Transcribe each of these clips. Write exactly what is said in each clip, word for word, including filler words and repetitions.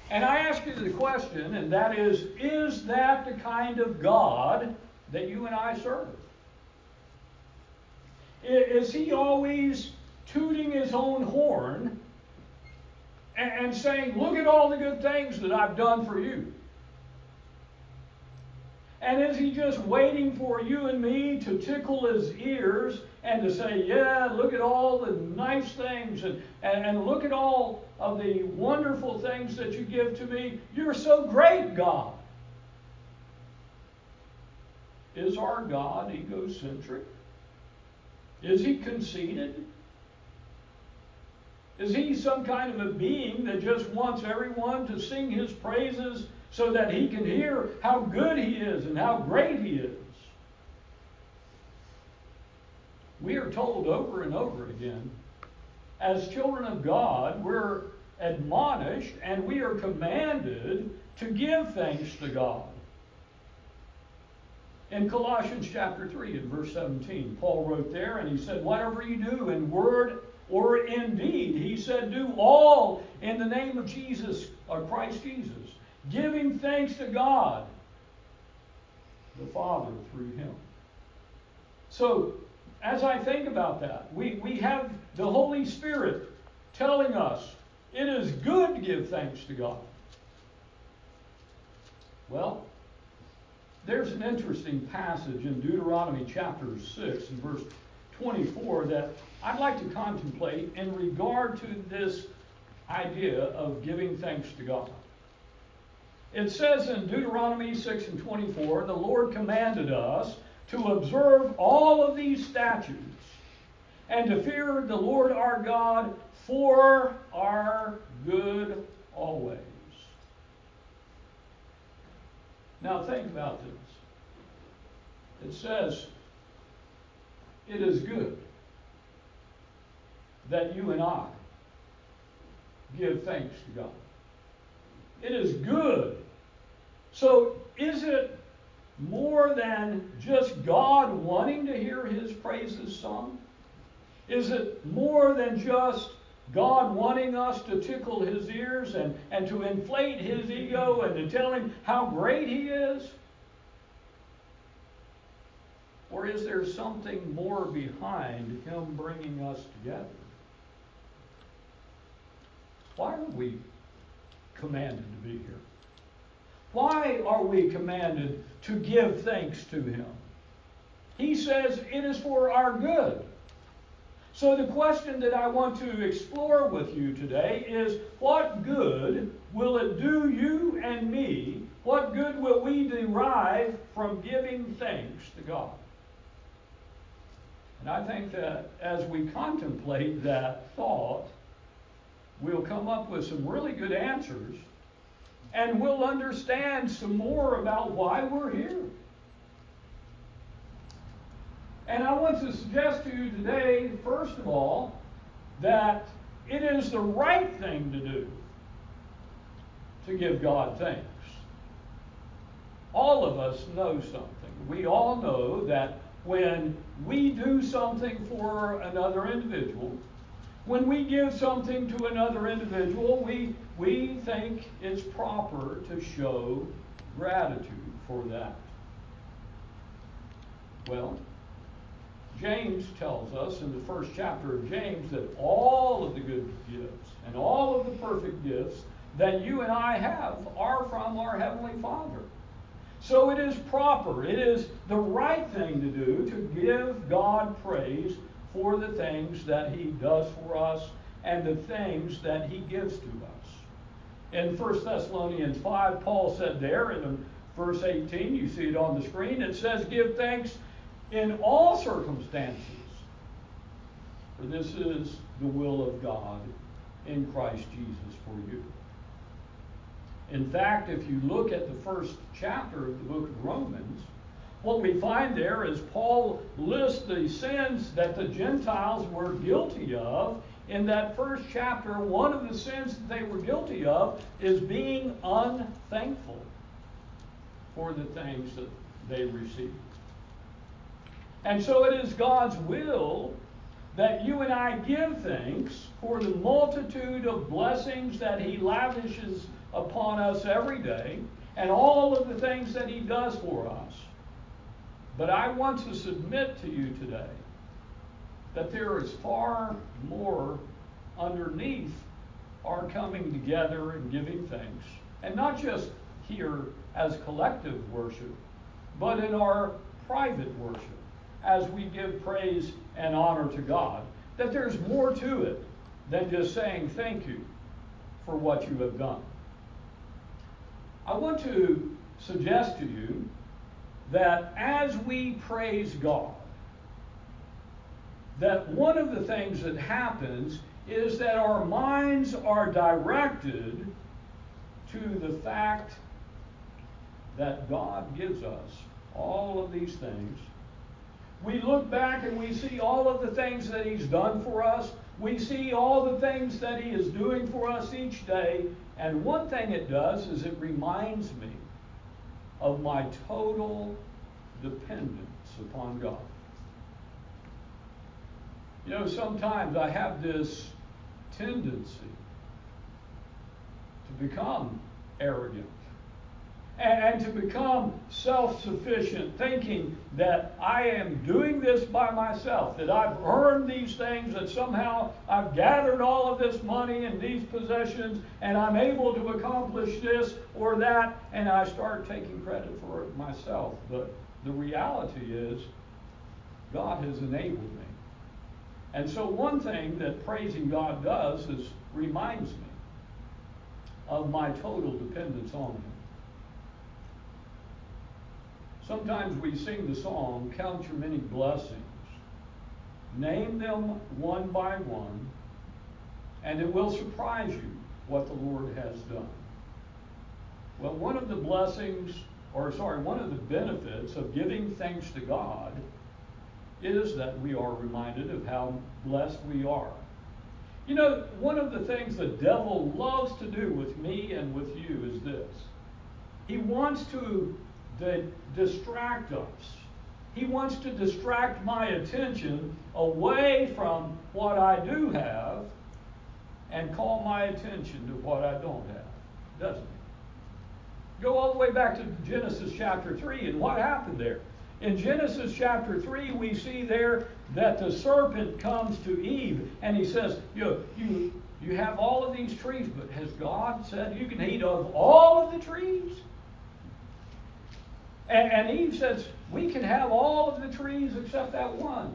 And I ask you the question, and that is, is that the kind of God that you and I serve? Is he always tooting his own horn and saying, look at all the good things that I've done for you? And is he just waiting for you and me to tickle his ears and to say, yeah, look at all the nice things and, and, and look at all of the wonderful things that you give to me. You're so great, God. Is our God egocentric? Is he conceited? Is he some kind of a being that just wants everyone to sing his praises so that he can hear how good he is and how great he is? We are told over and over again, as children of God, we're admonished and we are commanded to give thanks to God. In Colossians chapter three and verse seventeen, Paul wrote there, and he said, whatever you do in word or in deed, he said, do all in the name of Jesus, or Christ Jesus, giving thanks to God, the Father, through him. So, as I think about that, we, we have the Holy Spirit telling us it is good to give thanks to God. Well, there's an interesting passage in Deuteronomy chapter six and verse twenty-four that I'd like to contemplate in regard to this idea of giving thanks to God. It says in Deuteronomy six and twenty-four, the Lord commanded us to observe all of these statutes and to fear the Lord our God for our good always. Now think about this. It says, it is good that you and I give thanks to God. It is good. So is it more than just God wanting to hear his praises sung? Is it more than just God wanting us to tickle his ears and, and to inflate his ego and to tell him how great he is? Or is there something more behind him bringing us together? Why are we commanded to be here? Why are we commanded to give thanks to him? He says it is for our good. So the question that I want to explore with you today is, what good will it do you and me? What good will we derive from giving thanks to God? And I think that as we contemplate that thought, we'll come up with some really good answers, and we'll understand some more about why we're here. And I want to suggest to you today, first of all, that it is the right thing to do to give God thanks. All of us know something. We all know that when we do something for another individual, when we give something to another individual, we, we think it's proper to show gratitude for that. Well, James tells us in the first chapter of James that all of the good gifts and all of the perfect gifts that you and I have are from our Heavenly Father. So it is proper, it is the right thing to do to give God praise for the things that he does for us and the things that he gives to us. In First Thessalonians five, Paul said there in verse eighteen, you see it on the screen, it says, give thanks in all circumstances, for this is the will of God in Christ Jesus for you. In fact, if you look at the first chapter of the book of Romans, what we find there is Paul lists the sins that the Gentiles were guilty of. In that first chapter, one of the sins that they were guilty of is being unthankful for the things that they received. And so it is God's will that you and I give thanks for the multitude of blessings that He lavishes upon us every day and all of the things that He does for us. But I want to submit to you today that there is far more underneath our coming together and giving thanks, and not just here as collective worship, but in our private worship as we give praise and honor to God, that there's more to it than just saying thank you for what you have done. I want to suggest to you that as we praise God, that one of the things that happens is that our minds are directed to the fact that God gives us all of these things. We look back and we see all of the things that He's done for us. We see all the things that He is doing for us each day. And one thing it does is it reminds me of my total dependence upon God. You know, sometimes I have this tendency to become arrogant and, and to become self-sufficient, thinking that I am doing this by myself, that I've earned these things, that somehow I've gathered all of this money and these possessions, and I'm able to accomplish this or that, and I start taking credit for it myself. But the reality is, God has enabled me. And so one thing that praising God does is reminds me of my total dependence on Him. Sometimes we sing the song, "Count Your Many Blessings." Name them one by one, and it will surprise you what the Lord has done. Well, one of the blessings, or sorry, one of the benefits of giving thanks to God is that we are reminded of how blessed we are. You know, one of the things the devil loves to do with me and with you is this. He wants to di- distract us. He wants to distract my attention away from what I do have and call my attention to what I don't have, doesn't he? Go all the way back to Genesis chapter three, and what happened there? In Genesis chapter three, we see there that the serpent comes to Eve and he says, you, you, you have all of these trees, but has God said you can eat of all of the trees? And, and Eve says, we can have all of the trees except that one.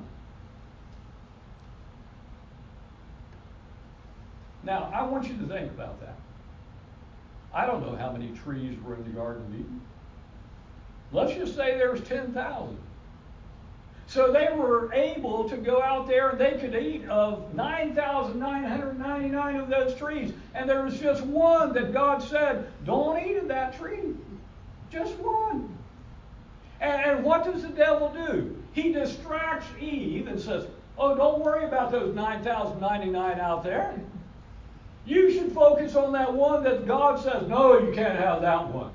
Now, I want you to think about that. I don't know how many trees were in the Garden of Eden. Let's just say there was ten thousand. So they were able to go out there and they could eat of nine thousand nine hundred ninety-nine of those trees. And there was just one that God said, don't eat of that tree. Just one. And what does the devil do? He distracts Eve and says, oh, don't worry about those nine thousand ninety-nine out there. You should focus on that one that God says, no, you can't have that one.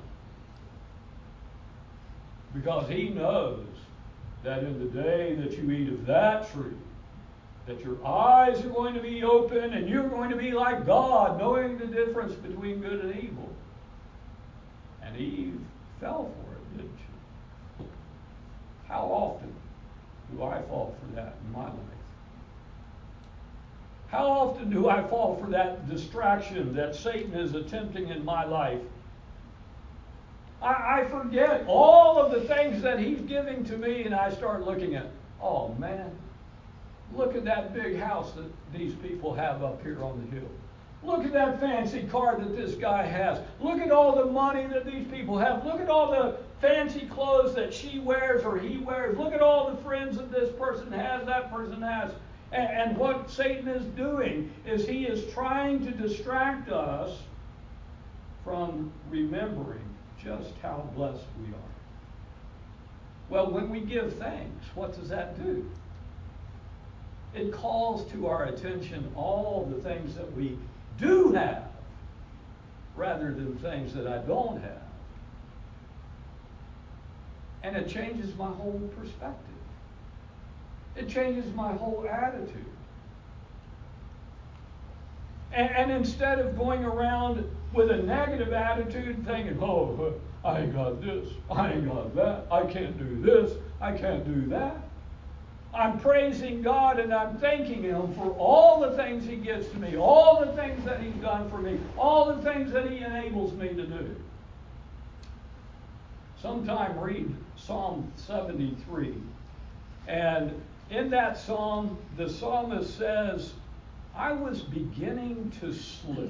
Because He knows that in the day that you eat of that tree, that your eyes are going to be open and you're going to be like God, knowing the difference between good and evil. And Eve fell for it, didn't she? How often do I fall for that in my life? How often do I fall for that distraction that Satan is attempting in my life? I, I forget all of the things that he's giving to me, and I start looking at, oh man, look at that big house that these people have up here on the hill. Look at that fancy car that this guy has. Look at all the money that these people have. Look at all the fancy clothes that she wears or he wears. Look at all the friends that this person has, that person has. And, and what Satan is doing is he is trying to distract us from remembering just how blessed we are. Well, when we give thanks, what does that do? It calls to our attention all the things that we do have rather than things that I don't have. And it changes my whole perspective. It changes my whole attitude. And, and instead of going around with a negative attitude thinking, oh, I ain't got this, I ain't got that, I can't do this, I can't do that. I'm praising God and I'm thanking Him for all the things He gives to me, all the things that He's done for me, all the things that He enables me to do. Sometime read Psalm seventy-three. And in that psalm, the psalmist says, I was beginning to slip.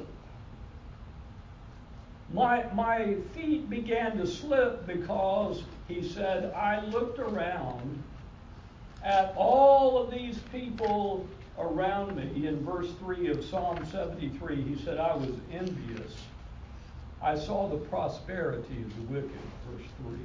My, my feet began to slip because, he said, I looked around at all of these people around me. In verse three of Psalm seventy-three, he said, I was envious. I saw the prosperity of the wicked, verse three.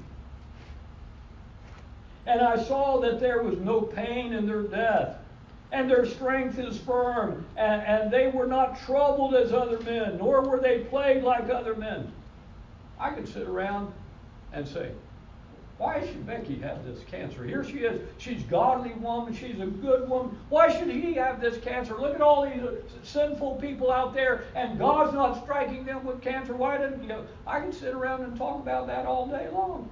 And I saw that there was no pain in their death, and their strength is firm, and, and they were not troubled as other men, nor were they plagued like other men. I could sit around and say, why should Becky have this cancer? Here she is. She's a godly woman. She's a good woman. Why should he have this cancer? Look at all these sinful people out there, and God's not striking them with cancer. Why didn't you know? I can sit around and talk about that all day long.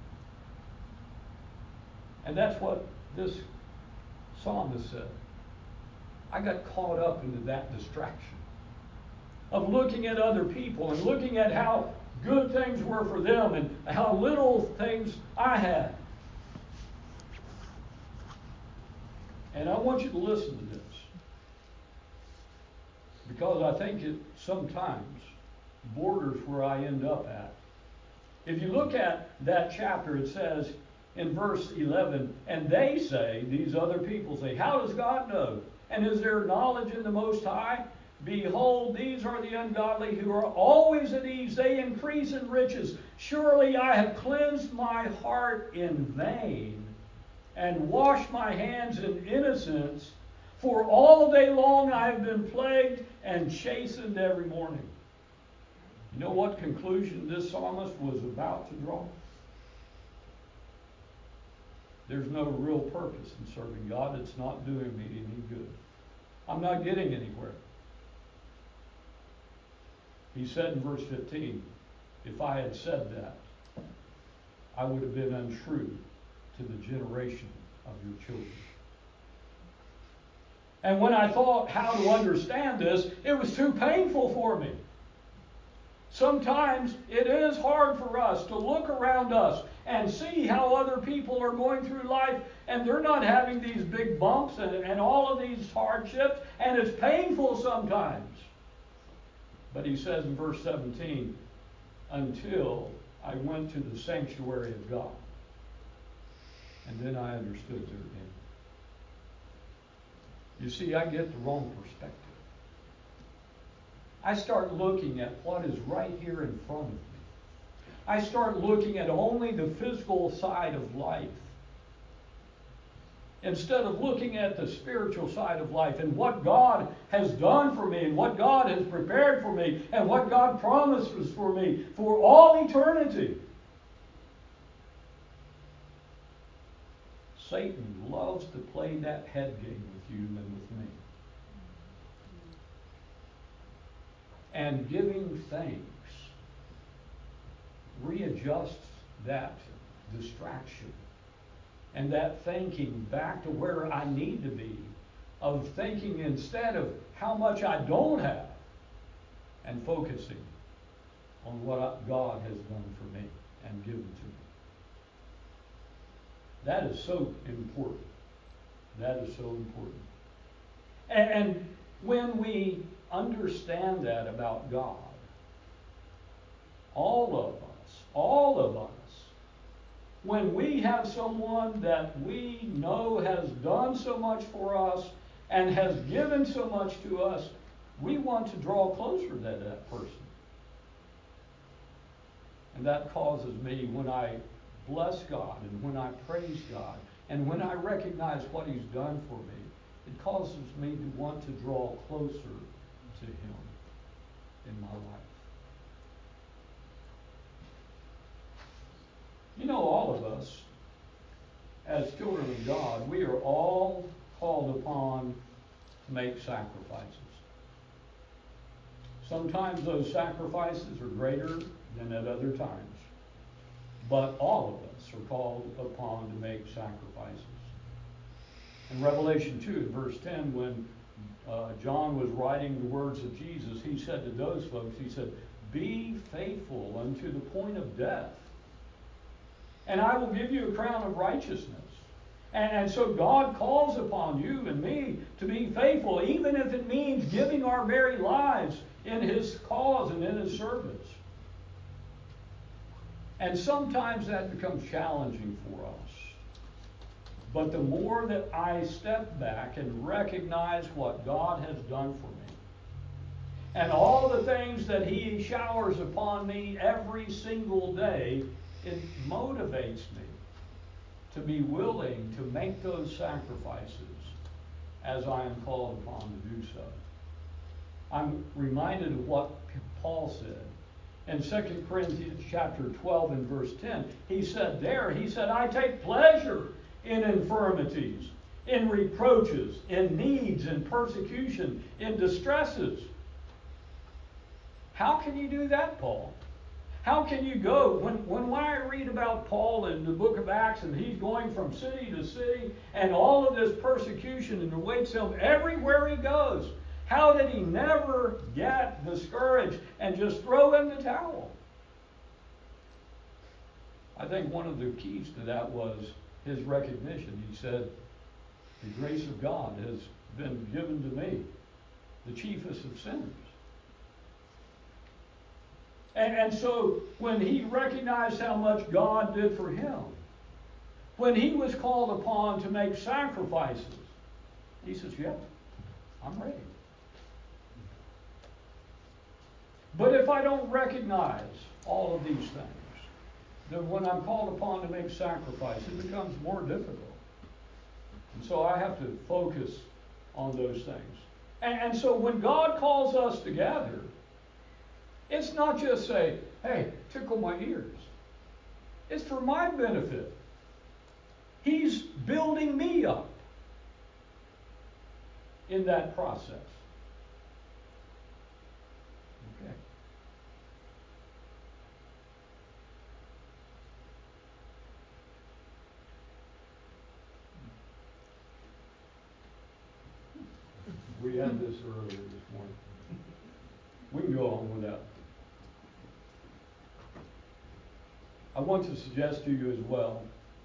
And that's what this psalmist said. I got caught up into that distraction of looking at other people and looking at how good things were for them and how little things I had. And I want you to listen to this, because I think it sometimes borders where I end up at. If you look at that chapter, it says in verse eleven, and they say, these other people say, how does God know? And is there knowledge in the Most High? Behold, these are the ungodly who are always at ease. They increase in riches. Surely I have cleansed my heart in vain and washed my hands in innocence. For all day long I have been plagued and chastened every morning. You know what conclusion this psalmist was about to draw? There's no real purpose in serving God. It's not doing me any good. I'm not getting anywhere. He said in verse fifteen, if I had said that, I would have been untrue to the generation of your children. And when I thought how to understand this, it was too painful for me. Sometimes it is hard for us to look around us and see how other people are going through life, and they're not having these big bumps and, and all of these hardships, and it's painful sometimes. But he says in verse seventeen, until I went to the sanctuary of God, and then I understood their end. You see, I get the wrong perspective. I start looking at what is right here in front of me. I start looking at only the physical side of life, instead of looking at the spiritual side of life and what God has done for me and what God has prepared for me and what God promises for me for all eternity. Satan loves to play that head game with you and with me. And giving thanks readjusts that distraction and that thinking back to where I need to be, of thinking instead of how much I don't have, and focusing on what God has done for me and given to me. That is so important. That is so important. And, and when we understand that about God, all of us, all of us, when we have someone that we know has done so much for us and has given so much to us, we want to draw closer to that person. And that causes me, when I bless God and when I praise God and when I recognize what He's done for me, it causes me to want to draw closer to Him in my life. You know, all of us, as children of God, we are all called upon to make sacrifices. Sometimes those sacrifices are greater than at other times. But all of us are called upon to make sacrifices. In Revelation two, verse ten, when uh, John was writing the words of Jesus, he said to those folks, he said, "Be faithful unto the point of death, and I will give you a crown of righteousness." And, and so God calls upon you and me to be faithful, even if it means giving our very lives in His cause and in His service. And sometimes that becomes challenging for us. But the more that I step back and recognize what God has done for me, and all the things that He showers upon me every single day, it motivates me to be willing to make those sacrifices as I am called upon to do so. I'm reminded of what Paul said. In Second Corinthians chapter twelve and verse ten, he said there, he said, "I take pleasure in infirmities, in reproaches, in needs, in persecution, in distresses." How can you do that, Paul? How can you go? When, when I read about Paul in the book of Acts, and he's going from city to city, and all of this persecution and awaits him everywhere he goes, how did he never get discouraged and just throw in the towel? I think one of the keys to that was his recognition. He said, "The grace of God has been given to me, the chiefest of sinners." And, and so when he recognized how much God did for him, when he was called upon to make sacrifices, he says, "Yeah, I'm ready." But if I don't recognize all of these things, then when I'm called upon to make sacrifice, it becomes more difficult. And so I have to focus on those things. And, and so when God calls us together, it's not just say, "Hey, tickle my ears." It's for my benefit. He's building me up in that process. Okay. We had this earlier this morning. We can go on with that. I want to suggest to you as well,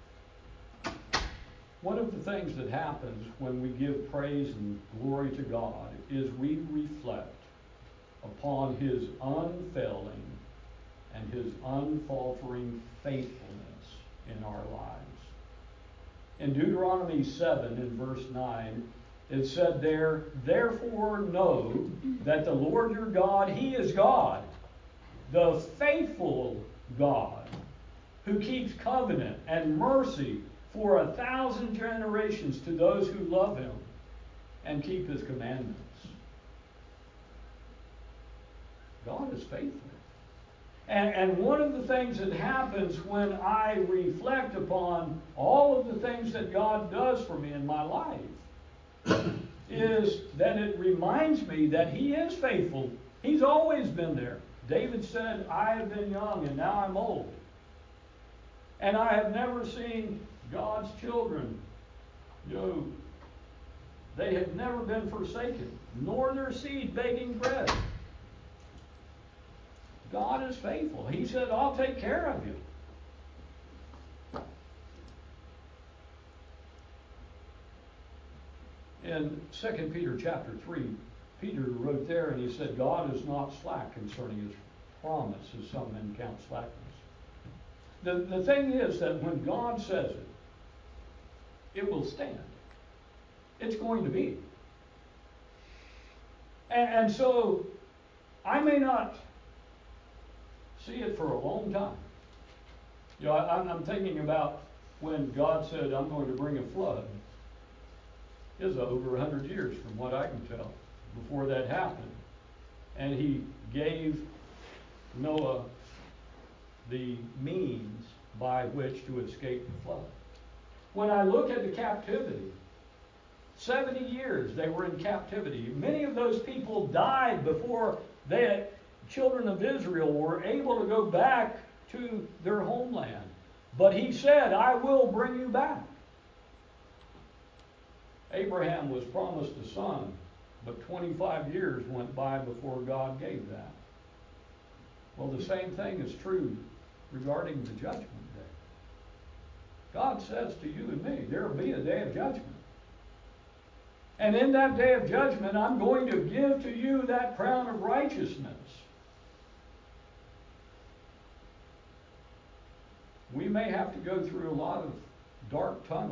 one of the things that happens when we give praise and glory to God is we reflect upon His unfailing and His unfaltering faithfulness in our lives. In Deuteronomy seven, in verse nine, it said there, "Therefore know that the Lord your God, He is God, the faithful God, who keeps covenant and mercy for a thousand generations to those who love Him and keep His commandments." God is faithful. And, and one of the things that happens when I reflect upon all of the things that God does for me in my life is that it reminds me that He is faithful. He's always been there. David said, "I have been young and now I'm old, and I have never seen God's children, you know, they have never been forsaken, nor their seed begging bread." God is faithful. He said, "I'll take care of you." In Second Peter chapter three, Peter wrote there and he said, "God is not slack concerning His promise, as some men count slackness." The, the thing is that when God says it, it will stand. It's going to be. And, and so I may not see it for a long time. You know, I, I'm thinking about when God said, "I'm going to bring a flood." It was over one hundred years from what I can tell before that happened. And He gave Noah the means by which to escape the flood. When I look at the captivity, seventy years they were in captivity. Many of those people died before They, children of Israel, were able to go back to their homeland. But he said, I will bring you back. Abraham was promised a son, but twenty-five years went by before God gave that. Well, the same thing is true regarding the judgment day. God says to you and me, there will be a day of judgment. And in that day of judgment, I'm going to give to you that crown of righteousness. We may have to go through a lot of dark tunnels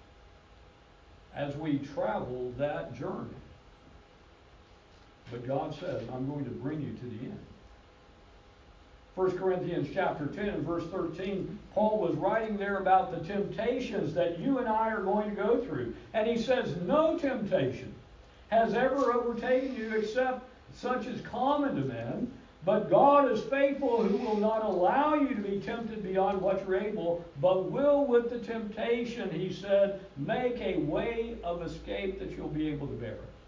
as we travel that journey. But God says, I'm going to bring you to the end. First Corinthians chapter ten and verse thirteen, Paul was writing there about the temptations that you and I are going to go through. And he says, no temptation has ever overtaken you except such as common to men. But God is faithful, who will not allow you to be tempted beyond what you're able, but will with the temptation, he said, make a way of escape that you'll be able to bear it.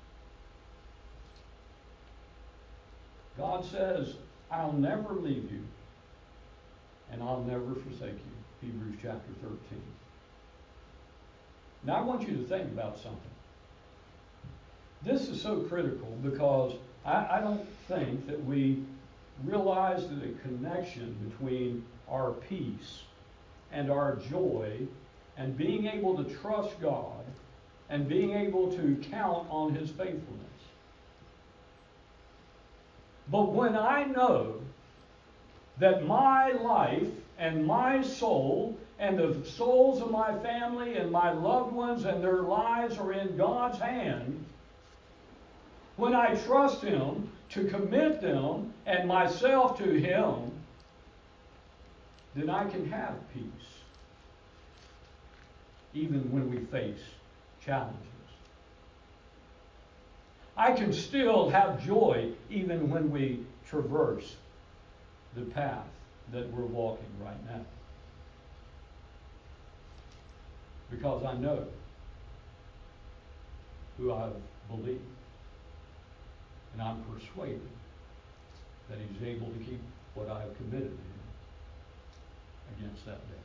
God says, I'll never leave you, and I'll never forsake you. Hebrews chapter thirteen. Now I want you to think about something. This is so critical because I, I don't think that we realize the connection between our peace and our joy and being able to trust God and being able to count on His faithfulness. But when I know that my life and my soul and the souls of my family and my loved ones and their lives are in God's hand, when I trust Him to commit them and myself to Him, then I can have peace, even when we face challenges. I can still have joy even when we traverse the path that we're walking right now. Because I know who I believe. And I'm persuaded that He's able to keep what I have committed to Him against that day.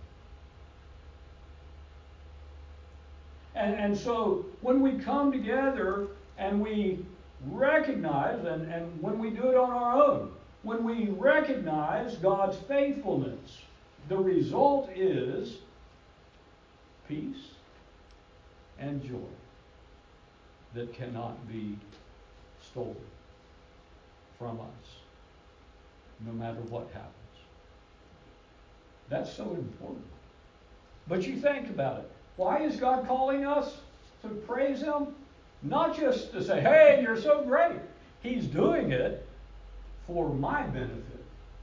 And, and so when we come together and we recognize, and, and when we do it on our own, when we recognize God's faithfulness, the result is peace and joy that cannot be stolen from us, no matter what happens. That's so important. But you think about it. Why is God calling us to praise Him? Not just to say, hey, you're so great. He's doing it for my benefit.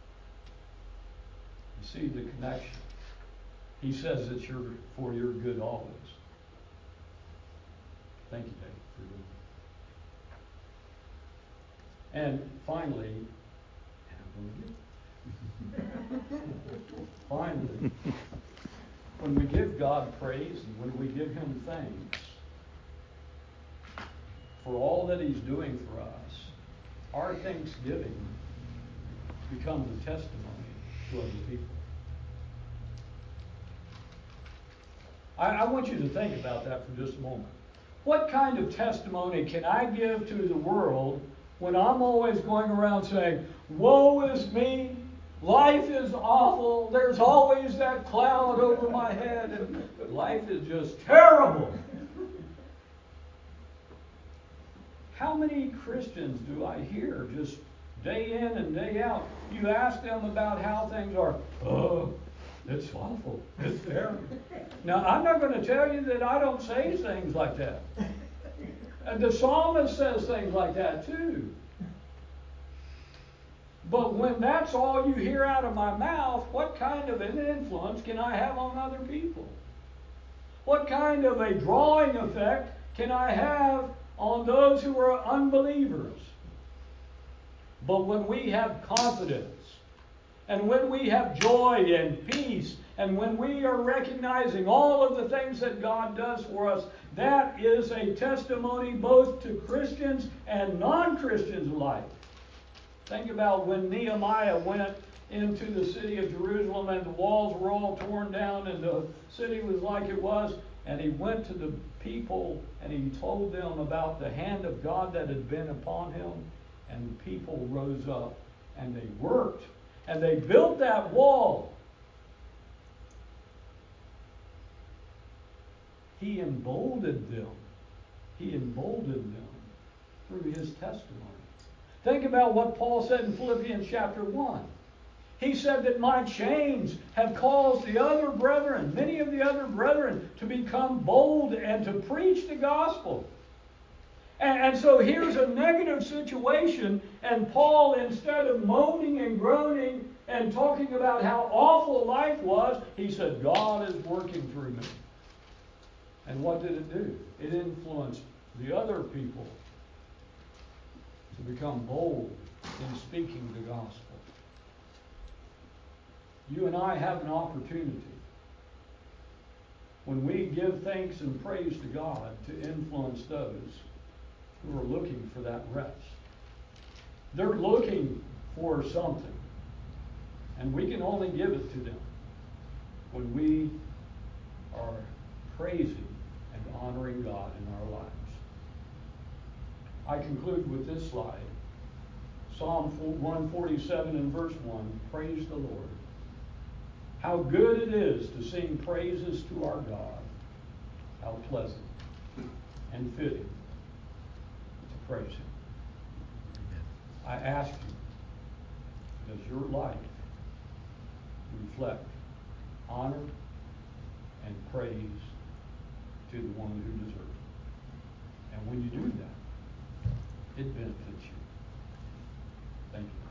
You see the connection. He says it's your, for your good always. Thank you, Dave, for doing it. And finally, finally, when we give God praise and when we give Him thanks for all that He's doing for us, our thanksgiving becomes a testimony to other people. I, I want you to think about that for just a moment. What kind of testimony can I give to the world when I'm always going around saying, woe is me, life is awful, there's always that cloud over my head, and life is just terrible? How many Christians do I hear just day in and day out? You ask them about how things are. Oh, it's awful. It's terrible. Now, I'm not going to tell you that I don't say things like that. And the psalmist says things like that too. But when that's all you hear out of my mouth, what kind of an influence can I have on other people? What kind of a drawing effect can I have on those who are unbelievers? But when we have confidence, and when we have joy and peace, and when we are recognizing all of the things that God does for us, that is a testimony both to Christians and non-Christians alike Think about when Nehemiah went into the city of Jerusalem and the walls were all torn down and the city was like it was. And he went to the people and he told them about the hand of God that had been upon him. And the people rose up and they worked. And they built that wall. He emboldened them. He emboldened them through his testimony. Think about what Paul said in Philippians chapter one. He said that my chains have caused the other brethren, many of the other brethren, to become bold and to preach the gospel. And, and so here's a negative situation, and Paul, instead of moaning and groaning and talking about how awful life was, he said, God is working through me. And what did it do? It influenced the other people to become bold in speaking the gospel. You and I have an opportunity when we give thanks and praise to God to influence those who are looking for that rest. They're looking for something, and we can only give it to them when we are praising and honoring God in our lives. I conclude with this slide. Psalm one forty-seven and verse one, praise the Lord. How good it is to sing praises to our God. How pleasant and fitting to praise Him. I ask you, does your life reflect honor and praise to the one who deserves it? And when you do that, it benefits you. Thank you.